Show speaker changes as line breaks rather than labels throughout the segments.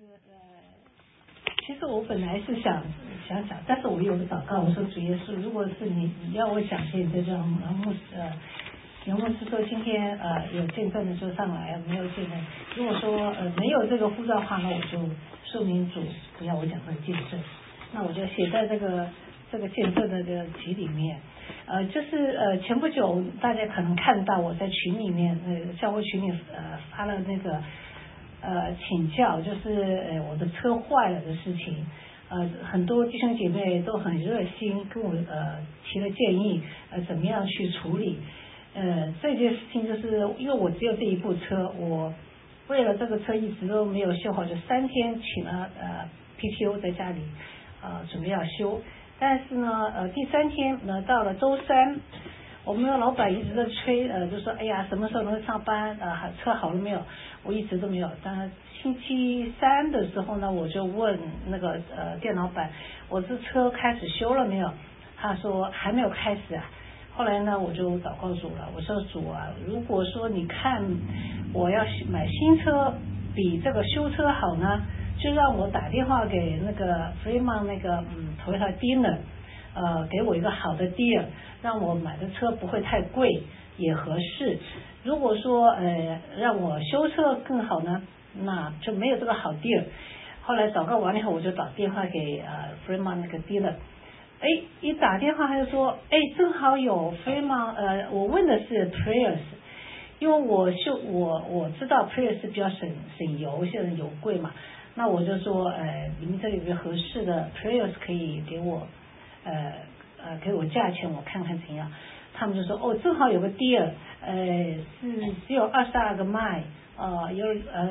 其实我本来是想，但是我有祷告，我说主耶稣，如果是你要我讲见这种杨牧师说今天有见证的就上来，没有见证，如果说没有这个呼召话，那我就说明主不要我讲这个见证，那我就写在这个见证的这个集里面。就是前不久大家可能看到我在群里面教会群里发了那个请教，就是我的车坏了的事情，很多弟兄姐妹都很热心跟我提了建议，怎么样去处理。这件事情就是因为我只有这一部车，我为了这个车一直都没有修好，就3天请了PTO 在家里准备要修，但是呢第3天呢到了周3，我们的老板一直在催，就说哎呀什么时候能上班车好了没有，我一直都没有。但星期3的时候呢，我就问那个店老板，我这车开始修了没有？他说还没有开始啊。后来呢我就祷告主了，我说主啊，如果说你看我要买新车比这个修车好呢，就让我打电话给那个 Fremont 那个Toyota dealer，给我一个好的 deal， 让我买的车不会太贵也合适。如果说让我修车更好呢，那就没有这个好 deal。后来祷告完了以后，我就打电话给Fremont 那个 dealer，一打电话他就说正好有 Fremont，我问的是 Prius， 因为我知道 Prius 比较省油，现在油贵嘛，那我就说你们这里有个合适的 Prius 可以给我给我价钱，我看看怎样。他们就说正好有个 deal， 是只有22个迈，有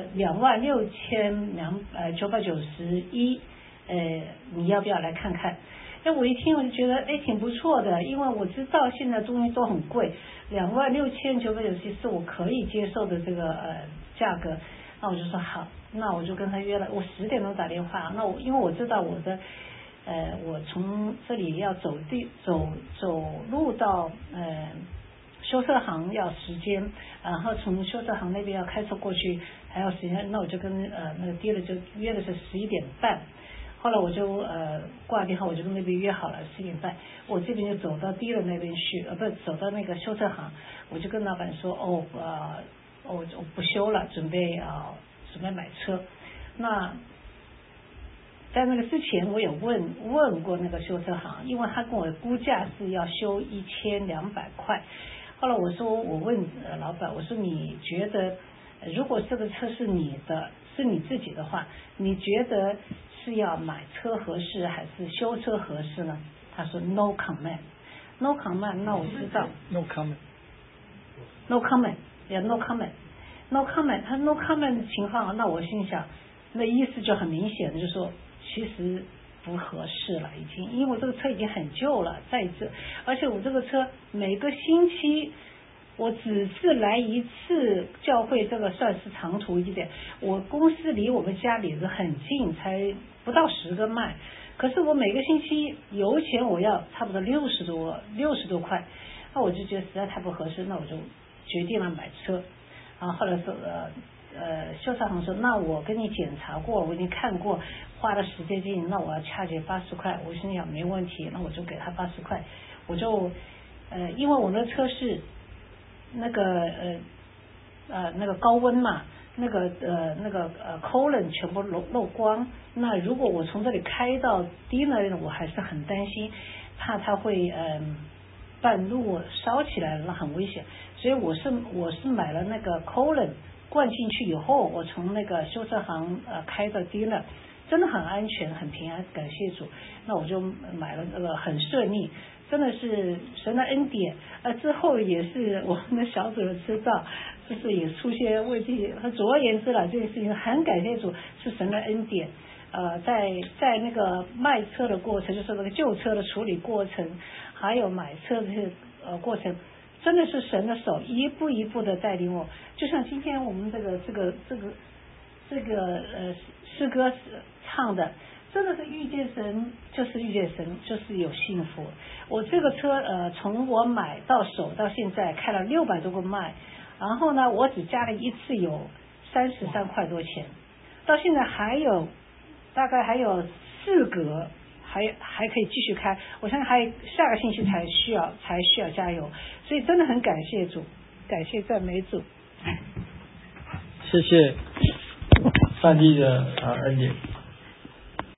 26,991，你要不要来看看？我一听我就觉得挺不错的，因为我知道现在东西都很贵，26,991是我可以接受的这个价格。那我就说好，那我就跟他约了，我10点钟打电话。那因为我知道我从这里要走路到修车行要时间，然后从修车行那边要开车过去还要时间，那我就跟那个dealer就约的是11点半。后来我就挂电话，我就跟那边约好了11点半，我这边就走到dealer那边去，不是走到那个修车行，我就跟老板说我不修了，准备买车。那在那个之前我有问过那个修车行，因为他跟我估价是要修1200块。后来我问老板，我说你觉得如果这个车是你自己的话，你觉得是要买车合适还是修车合适呢？他说 no comment。 那我知道
no comment
yeah no comment。 他 no comment 的情况，那我心想那意思就很明显的就是说其实不合适了已经，因为我这个车已经很旧了，而且我这个车每个星期我只是来一次教会，这个算是长途一点，我公司离我们家里是很近，才不到10个迈，可是我每个星期油钱我要差不多60多块，那我就觉得实在太不合适，那我就决定了买车。后来说修车行说那我跟你检查过，我已经看过，花了时间进，那我要掐解80块，我心想没问题，那我就给他80块。我就因为我的车是那个高温嘛，那个coolant 全部漏光，那如果我从这里开到dealer，我还是很担心，怕它会半路烧起来了，那很危险。所以我是买了那个 coolant 灌进去以后，我从那个修车行开到dealer，真的很安全很平安，感谢主。那我就买了这个很顺利，真的是神的恩典。之后也是我们的小组的知道，就是也出现问题，总而言之了，这件事情很感谢主，是神的恩典。在那个卖车的过程，就是那个旧车的处理过程，还有买车的过程，真的是神的手一步一步的带领我。就像今天我们这个诗歌唱的，真的是遇见神就是遇见神，就是有幸福。我这个车从我买到手到现在开了600多个迈，然后呢我只加了一次油，33块多钱。 到现在大概还有4格，还可以继续开，我相信下个星期才需要加油，所以真的很感谢主，感谢赞美主。
谢谢上帝的恩典。